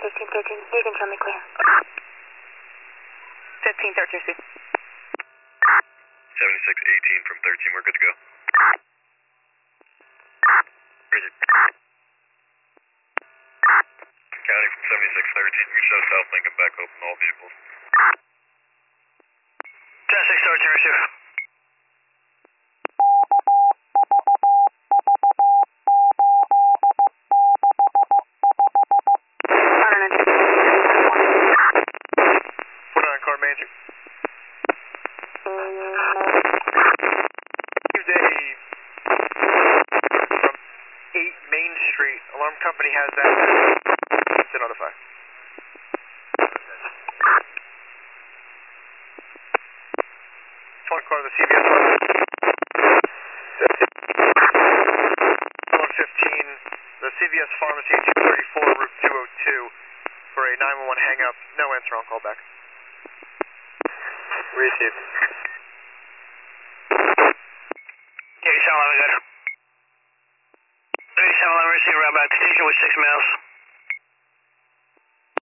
1513, you can show me clear. 1513, Steve. 7618 from 13, we're good to go. Where is it? County from 7613, we show South Lincoln back open all vehicles. 10-613, receive. Put on car manager. Tuesday from 8 Main Street. Alarm company has that. To notify. One car to the CVS. 115, the CVS Pharmacy 234, Route 202 for a 911 hang up. No answer on call back. Received. Yeah, you sound like we got 3711 receiving route back to station with 6 miles.